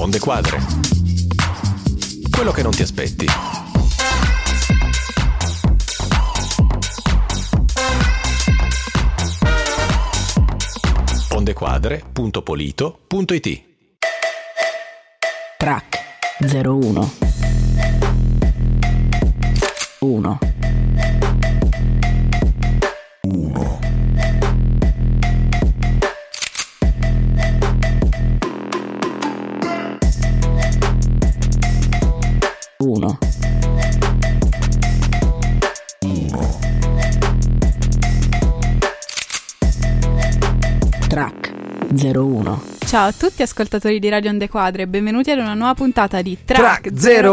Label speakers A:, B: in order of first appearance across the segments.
A: Onde Quadre. Quello che non ti aspetti. ondequadre.polito.it.
B: Track 01 1 1 Track 01.
C: Ciao a tutti ascoltatori di Radio Onde Quadre e benvenuti ad una nuova puntata di Track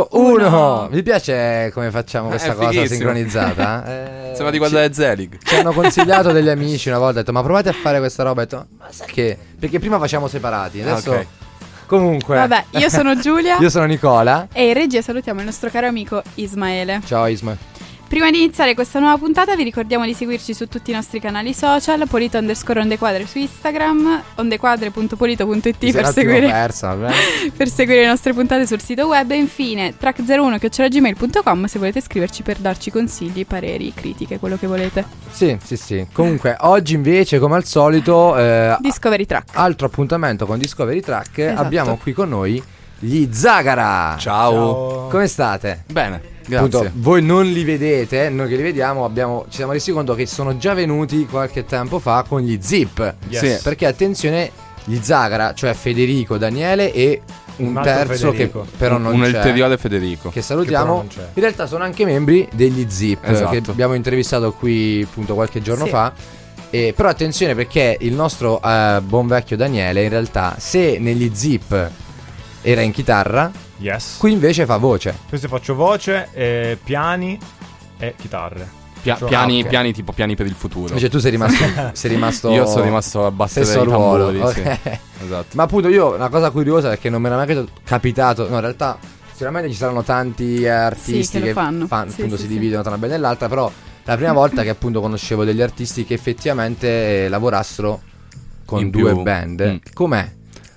D: 01. Mi piace come facciamo questa cosa
E: fighissimo.
D: sincronizzata.
E: Sembra di guardare Zelig.
D: Ci hanno consigliato degli amici una volta, ho detto ma provate a fare questa roba, ho detto ma sai che, perché prima facciamo separati, adesso
E: Ok.
D: comunque.
C: Vabbè, io sono Giulia
D: Io sono Nicola.
C: e in regia salutiamo il nostro caro amico Ismaele.
D: Ciao Isma.
C: Prima di iniziare questa nuova puntata vi ricordiamo di seguirci su tutti i nostri canali social, Polito_Ondequadre su Instagram, ondequadre.polito.it per seguire, per seguire le nostre puntate sul sito web e infine track01@gmail.com se volete scriverci per darci consigli, pareri, critiche, quello che volete.
D: Sì. Comunque oggi invece come al solito
C: Discovery Track.
D: altro appuntamento con Discovery Track.
C: Esatto.
D: Abbiamo qui con noi gli Zagara.
E: Ciao.
D: Come state?
E: Bene, grazie.
D: Appunto, voi non li vedete, noi che li vediamo ci siamo resi conto che sono già venuti qualche tempo fa con gli Zip.
E: Sì.
D: Perché attenzione, gli Zagara, cioè Federico, Daniele e un
F: altro
D: terzo
F: Federico.
D: che però non
E: un
D: c'è,
E: ulteriore Federico.
D: che salutiamo,
F: Che però non c'è.
D: in realtà sono anche membri degli Zip,
E: Esatto.
D: che abbiamo intervistato qui appunto qualche giorno
C: Sì.
D: fa. Però attenzione perché il nostro buon vecchio Daniele in realtà, se negli Zip era in chitarra,
F: Yes.
D: qui invece fa voce.
F: Questo faccio voce, piani e chitarre.
E: Piani,
D: ok.
E: piani tipo piani per il futuro.
D: Invece tu sei rimasto
E: Io sono rimasto a battere
D: stesso
E: i
D: ruolo.
E: tamburi, sì.
D: Ok.
E: Esatto.
D: Ma appunto io una cosa curiosa perché non mi era mai capitato. No, in realtà sicuramente ci saranno tanti artisti
C: Sì, che lo fanno. Sì,
D: appunto
C: sì,
D: si
C: sì.
D: dividono tra una band e l'altra. Però la prima volta che appunto conoscevo degli artisti che effettivamente lavorassero con
E: In
D: due
E: più.
D: band. Com'è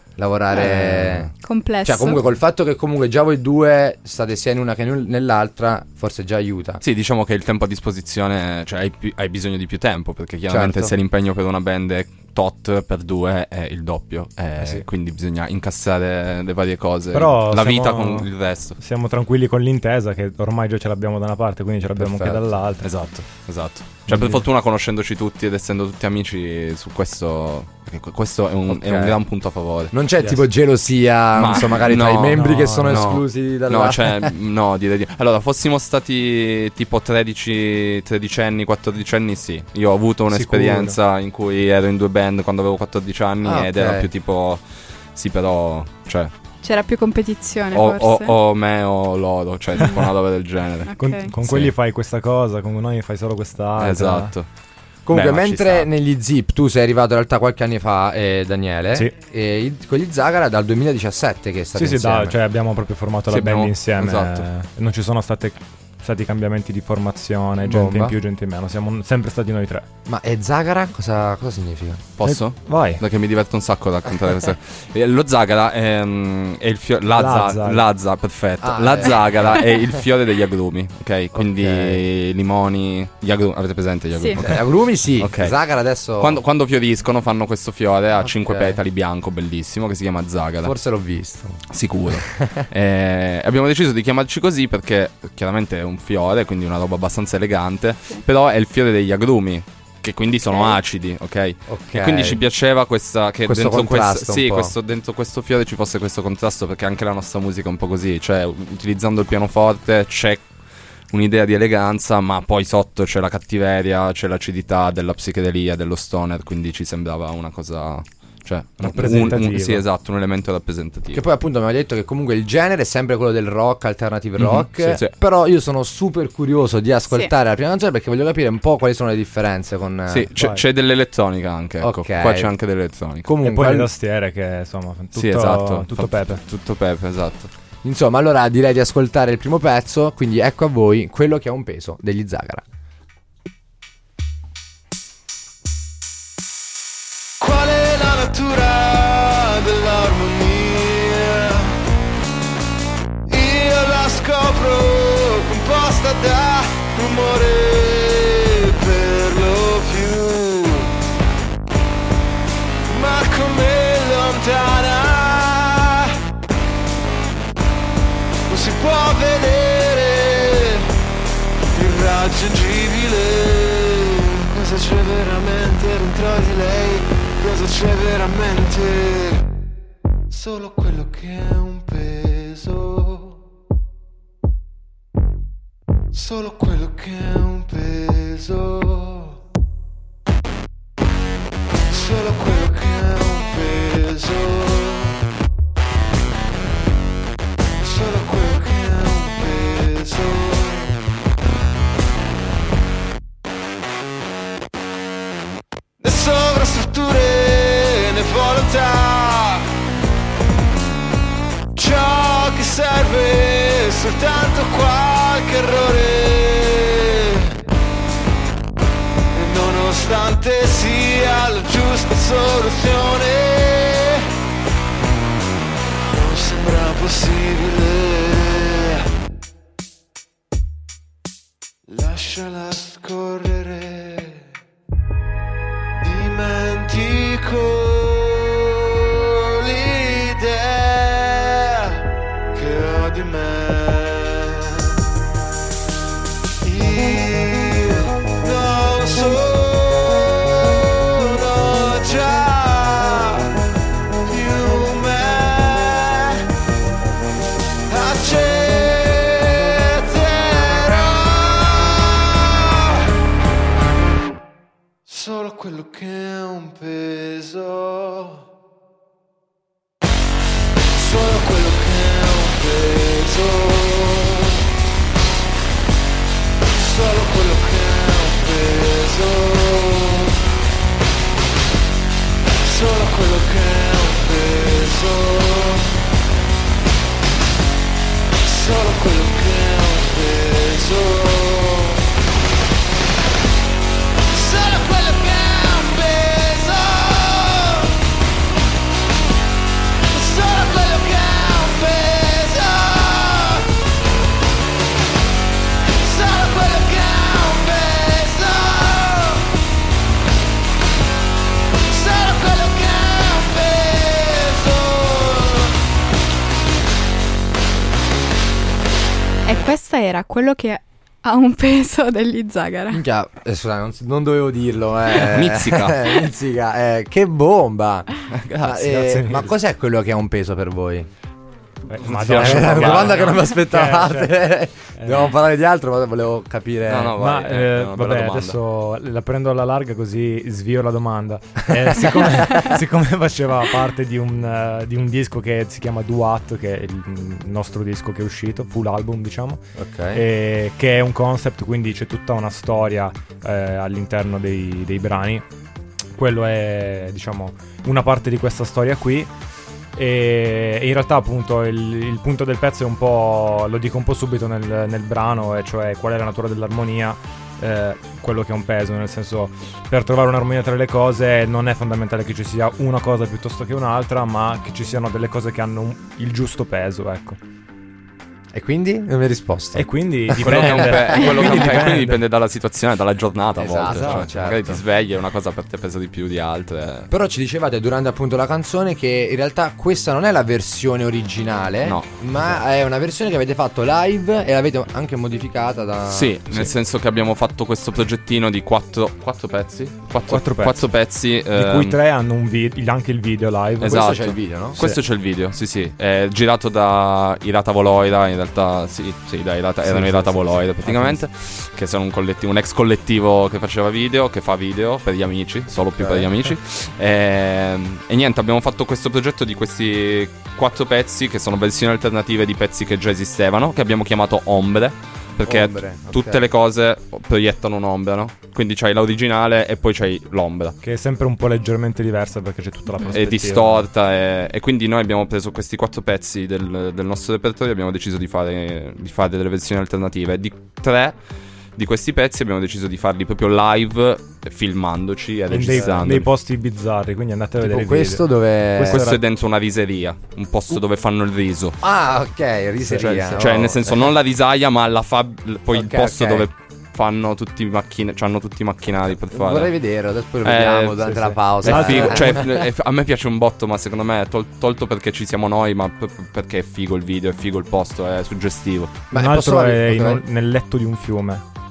D: lavorare?
C: Complesso.
D: Cioè comunque col fatto che comunque già voi due state sia in una che nell'altra, forse già aiuta.
E: Sì, diciamo che il tempo a disposizione, cioè hai bisogno di più tempo, perché chiaramente
D: Certo.
E: se l'impegno per una band è tot, per due è il doppio,
D: sì.
E: quindi bisogna incassare le varie cose,
F: Però
E: la
F: siamo-
E: vita con il resto.
F: Siamo tranquilli con l'intesa che ormai già ce l'abbiamo da una parte, quindi ce l'abbiamo
D: Perfetto.
F: anche dall'altra.
E: Esatto. Cioè per fortuna conoscendoci tutti ed essendo tutti amici su questo, perché questo è un
D: Ok.
E: gran punto a favore.
D: Non c'è
F: Yes.
D: tipo gelosia, non so, magari tra i
E: no,
D: membri che
F: no,
D: sono
E: no.
D: esclusi dalla...
E: No, cioè, no, direi di... Allora, fossimo stati tipo 13 anni, 14 anni, sì. Io ho avuto un'esperienza in cui ero in due band quando avevo 14 anni
D: Ah,
E: ed
D: ok.
E: era più tipo... Sì, però, cioè,
C: C'era più competizione
E: o
C: forse.
E: me o loro, cioè tipo una roba del genere.
C: Ok.
F: Con
E: Sì.
F: quelli fai questa cosa, con noi fai solo quest'altra.
E: Esatto.
D: Comunque,
E: Beh, ma ci
D: mentre
E: sta.
D: negli Zip tu sei arrivato in realtà qualche anni fa, Daniele,
F: Sì.
D: e con gli Zagara dal 2017 che state
F: Sì,
D: insieme.
F: cioè abbiamo proprio formato
E: Sì,
F: la band
E: abbiamo-
F: insieme.
E: esatto.
F: Non ci sono stati cambiamenti di formazione, gente
D: Bomba.
F: in più, gente in meno. Siamo sempre stati noi tre.
D: Ma Zagara cosa significa?
E: Posso?
F: Vai.
E: Perché mi diverte un sacco raccontare queste. Lo Zagara è il fiore.
F: Lazza.
E: Lazza, perfetto.
D: Ah,
E: La Zagara è il fiore degli agrumi, ok? Quindi
D: Ok.
E: limoni, gli agrumi. Avete presente gli agrumi?
C: Sì.
E: Ok.
D: Agrumi sì,
E: Ok.
D: Zagara adesso
E: Quando fioriscono fanno questo fiore a
D: Ok.
E: 5 petali bianco, bellissimo, che si chiama Zagara.
D: forse l'ho visto.
E: Sicuro. Abbiamo deciso di chiamarci così perché chiaramente è un fiore, quindi una roba abbastanza elegante, però è il fiore degli agrumi, che quindi sono
C: Ok.
E: acidi, ok?
D: Ok.
E: E quindi ci piaceva questa che
D: Questo
E: dentro
D: contrasto un po'.
E: dentro questo fiore ci fosse questo contrasto, perché anche la nostra musica è un po' così, cioè utilizzando il pianoforte c'è un'idea di eleganza, ma poi sotto c'è la cattiveria, c'è l'acidità della psichedelia, dello stoner, quindi ci sembrava una cosa, cioè
F: Rappresentativa.
E: sì, esatto, un elemento rappresentativo.
D: Che poi appunto mi aveva detto che comunque il genere è sempre quello del rock, alternative
E: Mhm,
D: rock.
E: sì, sì.
D: Però io sono super curioso di ascoltare la prima canzone perché voglio capire un po' quali sono le differenze con...
E: Sì,
F: vai.
E: c'è dell'elettronica anche, ecco.
D: Ok.
E: Qua c'è anche dell'elettronica.
F: E
D: Comunque,
F: poi le tastiere che insomma tutto,
E: Sì, esatto.
F: tutto pepe.
E: Tutto pepe, esatto.
D: insomma, allora direi di ascoltare il primo pezzo, quindi ecco a voi Quello che ha un peso degli Zagara.
G: Qual è la natura dell'armonia? irraggiungibile. Cosa c'è veramente dentro di lei? Cosa c'è veramente? Solo quello che è un peso. Solo quello che è un peso. Solo quello che è un peso. Solo quello che è un peso. Le sovrastrutture, le volontà, ciò che serve è soltanto qualche errore. E nonostante sia la giusta soluzione, non sembra possibile. Lasciala scorrere. Dimentico l'idea che ho di me. Io non sono già più me. Accetterò solo quello che è un peso. Solo quello che è un peso. Solo quello che è un peso. Solo quello che è un peso. Solo quello che è un peso. Solo quello che è un peso. Solo quello che è un peso. Solo quello che è un peso. Solo quello che è un peso.
C: E questa era quello che ha un peso degli Zagara.
D: Minchia, scusa, non dovevo dirlo.
E: Mizzica.
D: Mizzica, che bomba.
F: Grazie
D: Ma
F: mille.
D: cos'è quello che ha un peso per voi?
F: Madonna,
D: È una domanda che non mi
F: cioè,
D: aspettavate. Dobbiamo parlare di altro, ma volevo capire.
E: No, no,
F: Ma
E: vai, è una bella
F: vabbè,
E: domanda.
F: adesso la prendo alla larga così svio la domanda. Siccome faceva parte di un disco che si chiama Duat, che è il nostro disco che è uscito, full album diciamo,
D: Ok.
F: che è un concept, quindi c'è tutta una storia all'interno dei brani. Quello è, diciamo, una parte di questa storia qui. E in realtà appunto il punto del pezzo è un po', lo dico un po' subito nel brano, e cioè qual è la natura dell'armonia, quello che ha un peso, nel senso, per trovare un'armonia tra le cose non è fondamentale che ci sia una cosa piuttosto che un'altra, ma che ci siano delle cose che hanno il giusto peso, ecco.
D: E quindi? Non mi hai risposto.
F: E quindi
E: Quello che è un
F: dipende.
E: quindi dipende dalla situazione, dalla giornata a volte.
D: Esatto,
E: Cioè,
D: certo.
E: magari ti svegli e una cosa per te pesa di più di altre.
D: Però ci dicevate durante appunto la canzone che in realtà questa non è la versione originale,
E: No.
D: ma è una versione che avete fatto live e l'avete anche modificata da...
E: Sì, nel senso che abbiamo fatto questo progettino di quattro pezzi. Quattro pezzi.
F: Di cui 3 hanno anche il video live.
E: Esatto.
D: Questo c'è il video, no?
E: Questo c'è il video, sì. È girato da Irata Voloida, in realtà sì, erano Irata Voloida praticamente, che sono un ex collettivo che faceva video, che fa video per gli amici, solo più per gli amici. E niente, abbiamo fatto questo progetto di questi 4 pezzi che sono versioni alternative di pezzi che già esistevano, che abbiamo chiamato Ombre. Perché
D: Ombre,
E: tutte
D: ok.
E: le cose proiettano un'ombra, no? Quindi c'hai l'originale e poi c'hai l'ombra.
F: Che è sempre un po' leggermente diversa perché c'è tutta la prospettiva.
E: È distorta e quindi noi abbiamo preso questi 4 pezzi del nostro repertorio e abbiamo deciso di fare delle versioni alternative. Di 3 di questi pezzi abbiamo deciso di farli proprio live, filmandoci e registrando.
F: Dei posti bizzarri, quindi andate a vedere
D: Tipo
F: i
D: questo
F: video.
D: dove...
E: Questo è dentro una riseria, un posto dove fanno il riso.
D: Ah, ok, riseria.
E: Cioè
D: oh.
E: nel senso non la risaia, ma poi il
D: Ok,
E: posto
D: ok.
E: dove fanno tutti c'hanno tutti i macchinari per fare.
D: Vorrei vedere, adesso poi lo vediamo durante
F: sì,
D: la
F: sì.
D: pausa.
E: È figo, cioè, a me piace un botto, ma secondo me tolto perché ci siamo noi, ma perché è figo il video, è figo il posto, è suggestivo.
D: Ma
F: Un altro
D: posso-
F: è
D: ok.
F: nel letto di un fiume.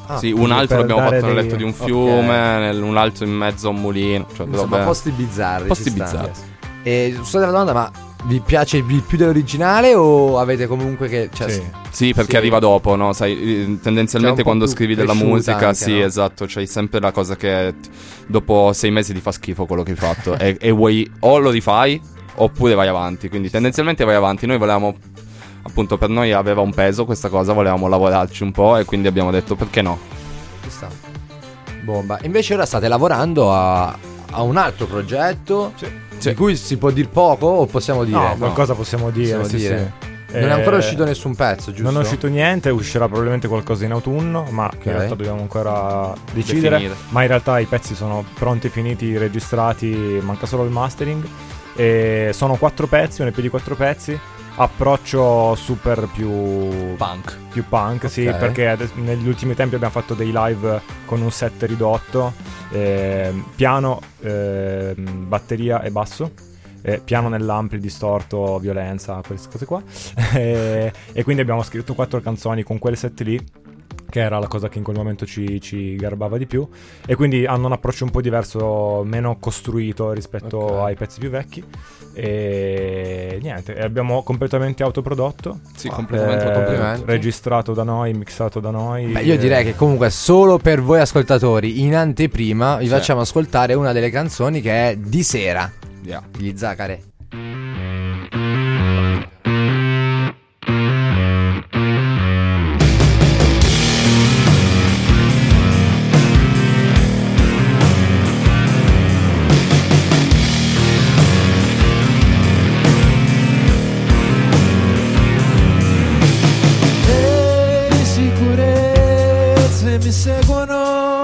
E: Sì, un altro l'abbiamo fatto nel letto di un fiume,
D: Ok.
E: un altro in mezzo a un mulino. Cioè,
D: Insomma,
E: vabbè.
D: posti bizzarri.
E: Posti
D: ci sta.
E: bizzarri.
D: E scusate la domanda, ma vi piace più dell'originale o avete comunque che... Cioè,
F: Sì.
E: Sì, perché
D: Sì.
E: arriva dopo, no? Sai, tendenzialmente
D: Cioè, un po'
E: quando
D: più
E: scrivi della
D: cresciuta
E: musica,
D: anche,
E: sì,
D: no?
E: esatto, c'hai sempre la cosa che dopo 6 mesi ti fa schifo quello che hai fatto e vuoi o lo rifai oppure vai avanti, quindi tendenzialmente vai avanti. Noi volevamo, appunto, per noi aveva un peso questa cosa, volevamo lavorarci un po' e quindi abbiamo detto perché no?
D: ci sta. Bomba. Invece ora state lavorando a un altro progetto
E: Sì.
D: di cui si può dire poco o possiamo dire?
F: No, qualcosa possiamo dire.
D: Possiamo
F: sì,
D: dire.
F: sì.
D: Non è ancora uscito nessun pezzo, giusto?
F: Non è uscito niente, uscirà probabilmente qualcosa in autunno, ma in realtà dobbiamo ancora decidere.
E: Definire.
F: Ma in realtà i pezzi sono pronti, finiti, registrati, manca solo il mastering. E sono 4 pezzi, un EP di 4 pezzi. Approccio super più punk, sì,
D: Ok.
F: perché negli ultimi tempi abbiamo fatto dei live con un set ridotto, piano, batteria e basso. Piano nell'ampli, distorto, violenza, queste cose qua. E quindi abbiamo scritto 4 canzoni con quel set lì, che era la cosa che in quel momento ci garbava di più. E quindi hanno un approccio un po' diverso, meno costruito rispetto
D: Ok.
F: ai pezzi più vecchi. E niente, e abbiamo completamente autoprodotto.
E: Sì, completamente
D: complimenti.
F: Registrato da noi, mixato da noi.
D: Beh, io direi che comunque solo per voi ascoltatori in anteprima vi
E: Sì.
D: facciamo ascoltare una delle canzoni che è Di sera,
E: Yeah.
D: gli Zacare.
G: Le sicurezze mi seguono,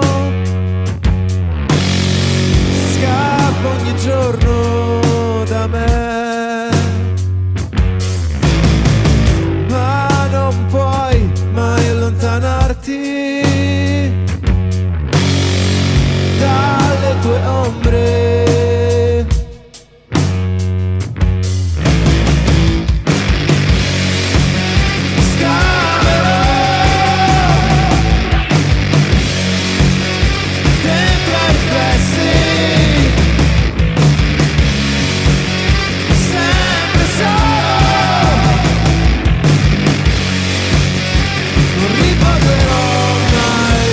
G: scappo ogni giorno da me, ma non puoi mai allontanarti dalle tue ombre. Dentro ai riflessi, sempre solo, non riposerò mai.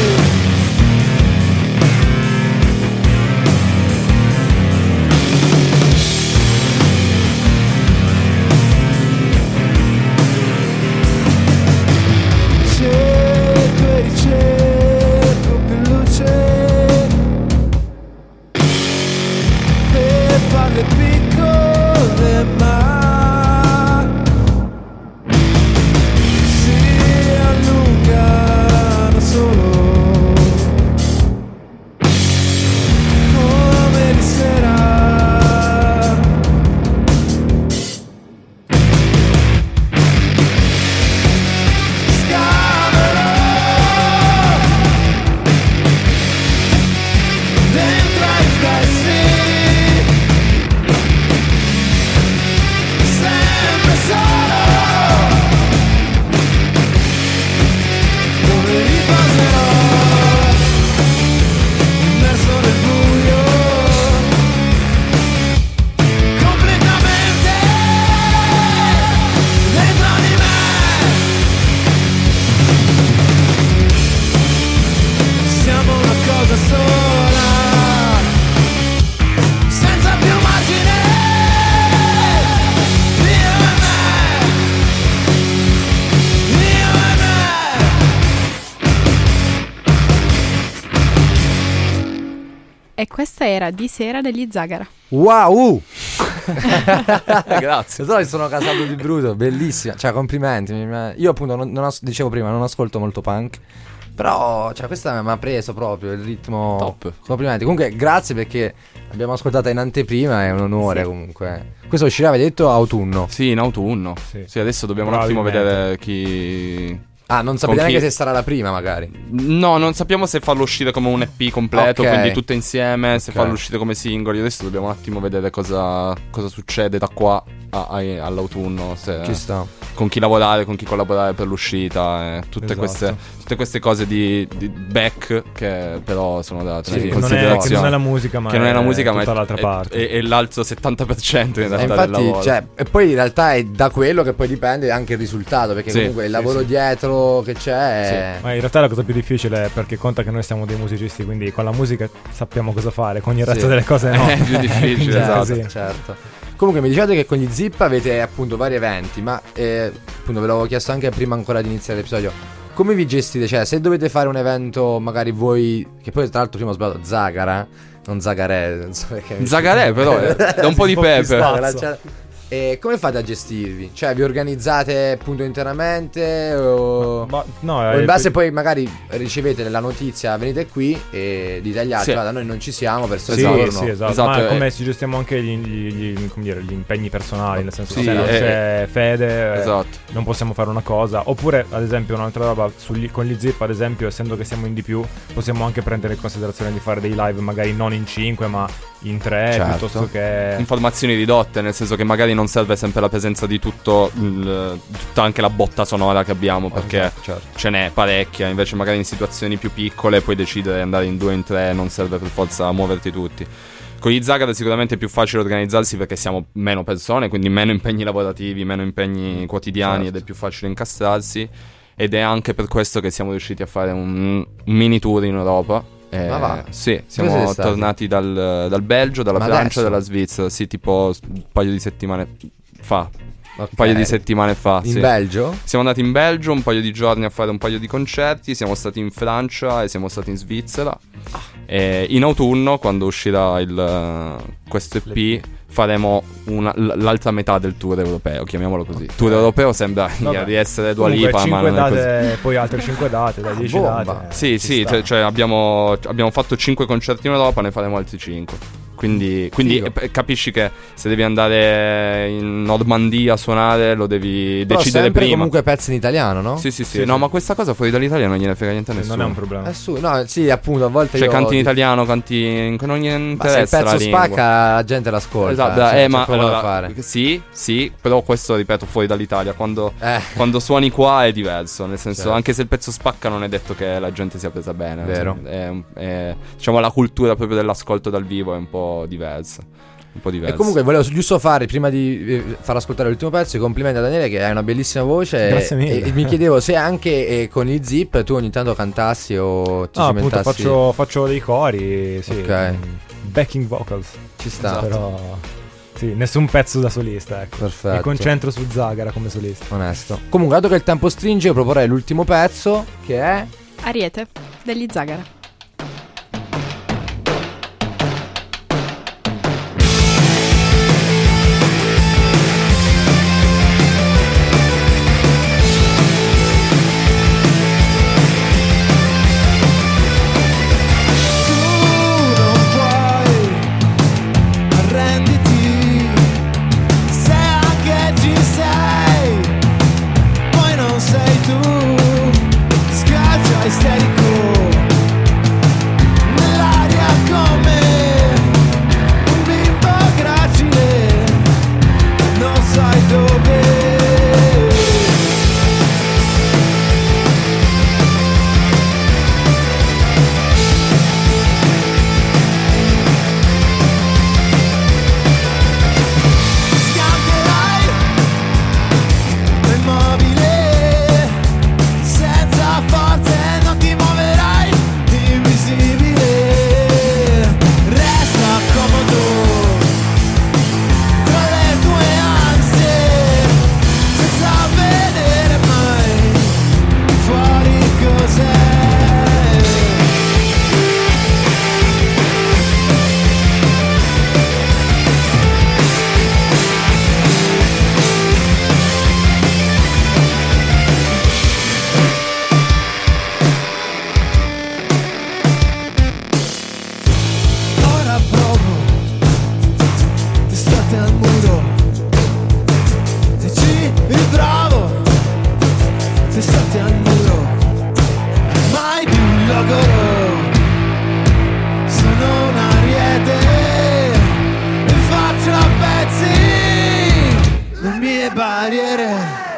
G: Cerco e ricerco più luce per farle piccole, ma si allungano solo come di sera. Dentro ai riflessi, sempre solo, dove riposerò, immerso nel buio, completamente dentro di me. Siamo una cosa sola, senza più margine, io e me, io e me.
C: E questa era Di sera degli Zagara.
D: Wow!
E: Grazie.
D: Lo so che sono casato di brutto, bellissima. Cioè, complimenti. Io appunto dicevo prima, non ascolto molto punk. Però, cioè, questa mi ha preso proprio il ritmo.
E: Top.
D: Complimenti. Comunque, grazie perché l'abbiamo ascoltata in anteprima, è un onore comunque. Questo uscirà, avete detto, autunno.
E: Sì, in autunno.
F: Sì.
E: Sì, adesso dobbiamo un attimo
F: Probabilmente.
E: vedere chi...
D: Ah, non sapete
E: Con chi-
D: neanche se sarà la prima, magari.
E: No, non sappiamo se farlo uscire come un EP completo,
D: Ok.
E: quindi tutte insieme, se
D: Ok.
E: farlo uscire come singoli. Adesso dobbiamo un attimo vedere cosa succede da qua all'autunno.
D: Ci sta.
E: Con chi lavorare, con chi collaborare per l'uscita, tutte queste cose di back che però sono da tenere in considerazione.
F: Che non è la musica, ma è tutta l'altra parte.
E: E l'altro 70% in realtà
D: infatti,
E: del lavoro.
D: Cioè, e poi in realtà è da quello che poi dipende anche il risultato, perché comunque il lavoro dietro che c'è
F: Ma in realtà la cosa più difficile è perché conta che noi siamo dei musicisti, quindi con la musica sappiamo cosa fare, con il resto delle cose no.
E: È più difficile, esatto.
D: Certo. Comunque mi dicevate che con gli Zip avete appunto vari eventi, ma appunto ve l'avevo chiesto anche prima ancora di iniziare l'episodio. Come vi gestite? Cioè, se dovete fare un evento, magari voi, che poi tra l'altro prima ho sbagliato, Zagara, non Zagarè, non so perché.
E: Zagarè però, da un po' di pepe.
D: E come fate a gestirvi? Cioè, vi organizzate appunto interamente o in base poi magari ricevete la notizia, venite qui e dite agli altri, guarda, noi non ci siamo per
F: esatto. Ma come ci gestiamo anche gli impegni personali, nel senso se non c'è fede, non possiamo fare una cosa. Oppure, ad esempio, un'altra roba con gli Zip, ad esempio, essendo che siamo in di più, possiamo anche prendere in considerazione di fare dei live magari non in 5 ma in 3, piuttosto che
E: informazioni ridotte, nel senso che magari non serve sempre la presenza di tutta anche la botta sonora che abbiamo, perché ce n'è parecchia. Invece magari in situazioni più piccole puoi decidere di andare in 2 o in 3, non serve per forza muoverti tutti. Con gli Zagara sicuramente è più facile organizzarsi perché siamo meno persone, quindi meno impegni lavorativi, meno impegni quotidiani, ed è più facile incastrarsi, ed è anche per questo che siamo riusciti a fare un mini tour in Europa. Sì, siamo tornati dal Belgio, dalla Francia e dalla Svizzera, sì, tipo un paio di settimane fa. Un paio di settimane fa.
D: In Belgio?
E: Siamo andati in Belgio un paio di giorni a fare un paio di concerti. Siamo stati in Francia e siamo stati in Svizzera. E in autunno, quando uscirà questo EP, faremo l'altra metà del tour europeo, chiamiamolo così. Tour europeo sembra di essere Dua Lipa, ma non è così.
F: Poi altre 5 date, dai 10 date.
E: Sì, cioè abbiamo fatto 5 concerti in Europa, ne faremo altri 5. Quindi capisci che se devi andare in Normandia a suonare lo devi decidere prima.
D: Comunque pezzi in italiano, no?
E: Sì. No, ma questa cosa fuori dall'Italia non gliene frega niente a nessuno.
F: Non è un problema.
D: No, sì, appunto, a volte
E: canti in italiano, canti non gli interessa la lingua.
D: Se il pezzo spacca, la gente l'ascolta.
E: Esatto, ma
D: allora, fare.
E: Sì, però questo, ripeto, fuori dall'Italia, quando suoni qua è diverso, nel senso, anche se il pezzo spacca non è detto che la gente sia presa bene.
D: Vero.
E: Diciamo la cultura proprio dell'ascolto dal vivo è un po' diversa.
D: E comunque volevo giusto fare, prima di far ascoltare l'ultimo pezzo, i complimenti a Daniele, che hai una bellissima voce.
F: Grazie mille.
D: E mi chiedevo se anche con i Zip tu ogni tanto cantassi o ti cimentassi.
F: Appunto faccio dei cori, sì.
D: Ok.
F: Backing vocals.
D: Ci sta.
F: Però sì, nessun pezzo da solista, ecco.
D: Perfetto.
F: Mi concentro su Zagara come solista.
D: Onesto. Comunque, dato che il tempo stringe, io proporrei l'ultimo pezzo, che è
C: Ariete degli Zagara.
G: Isterico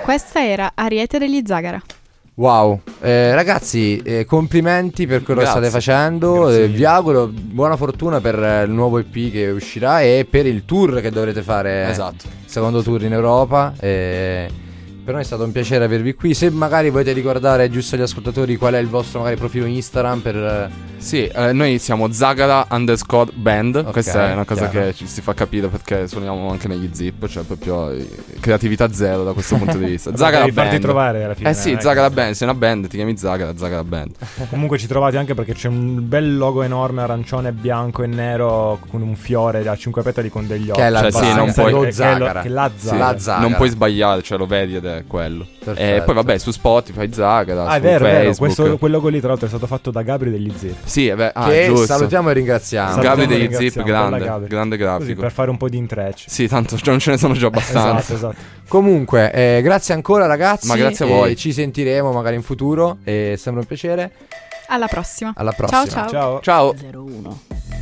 C: Questa era Ariete degli Zagara.
D: Wow, ragazzi, complimenti per quello che state facendo. Vi auguro buona fortuna per il nuovo EP che uscirà e per il tour che dovrete fare.
E: Esatto.
D: Il secondo tour in Europa. Per noi è stato un piacere avervi qui. Se magari volete ricordare giusto agli ascoltatori qual è il vostro magari profilo Instagram per...
E: Sì, noi siamo Zagara_band.
D: Okay,
E: questa è una cosa
D: chiaro.
E: che ci si fa capire perché suoniamo anche negli Zip, cioè proprio creatività zero da questo punto di vista. Zagara
F: Devi farti
E: Band.
F: trovare alla fine.
E: Sì, Zagara Band, sei una band, ti chiami Zagara Band.
F: Comunque ci trovate anche perché c'è un bel logo enorme arancione, bianco e nero con un fiore a 5 petali con degli occhi.
D: Che è la
E: Cioè, sì, non
D: Zagara,
E: puoi-
D: lo Zagara.
F: Che è la
E: Sì,
F: Zagara.
D: la Zagara.
E: Non puoi sbagliare, cioè lo vedi ed è quello.
D: Perfetto.
E: E poi vabbè, su Spotify Zagara,
F: Ah, è
E: su
F: vero, è vero.
E: Facebook.
F: Quel logo lì tra l'altro è stato fatto da Gabri degli Zip.
E: Sì,
D: Che
E: giusto.
D: salutiamo e ringraziamo.
F: Salutiamo
E: Gabri
F: e
E: degli
F: ringraziamo,
E: Zip,
F: bella
E: grande,
F: Gabri.
E: grande
F: Così
E: grafico.
F: per fare un po' di intrecci.
E: Sì, tanto non ce ne sono già abbastanza.
F: Esatto.
D: Comunque, grazie ancora ragazzi.
E: Ma grazie a voi.
D: Ci sentiremo magari in futuro. E sembra un piacere.
C: Alla prossima.
D: Alla prossima.
C: Ciao.
F: Ciao.
E: Ciao.
B: 01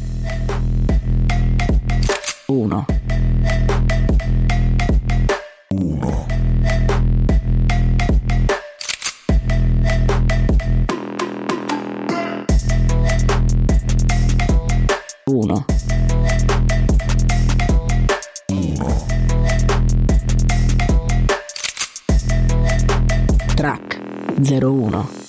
B: 1 1 Track 01